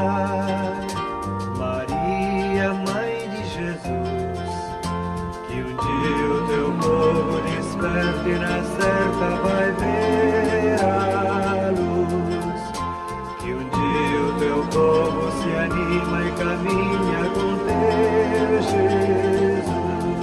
Maria, Mãe de Jesus, que um dia o teu povo desperte e na certa vai ver a luz. Que um dia o teu povo se anima e caminha com teu Jesus.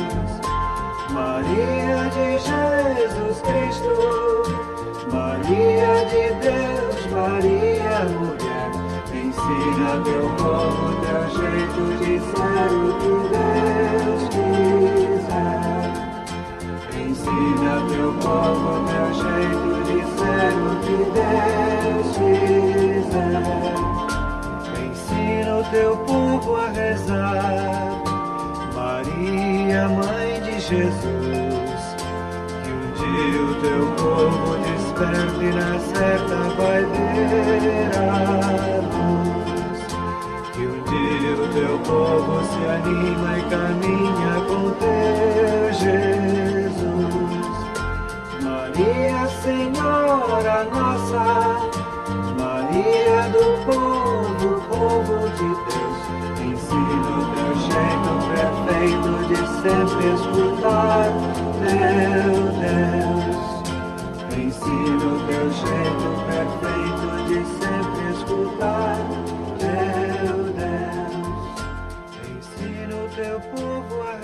Maria de Jesus Cristo, Maria de Deus, Maria mulher, ensina teu povo teu jeito de ser o que Deus quiser. Ensina teu povo teu jeito de ser o que Deus quiser. Ensina o teu povo a rezar. Maria, Mãe de Jesus, que um dia o teu povo desperte e na certa vai ver a luz. Que um dia o teu povo se anima e caminha com teu Jesus. Maria, Senhora nossa, Maria do povo de Deus, ensina o teu jeito perfeito de sempre escutar teu Deus. Ensina o teu jeito perfeito de sempre escutar teu Deus. Ensina o teu povo a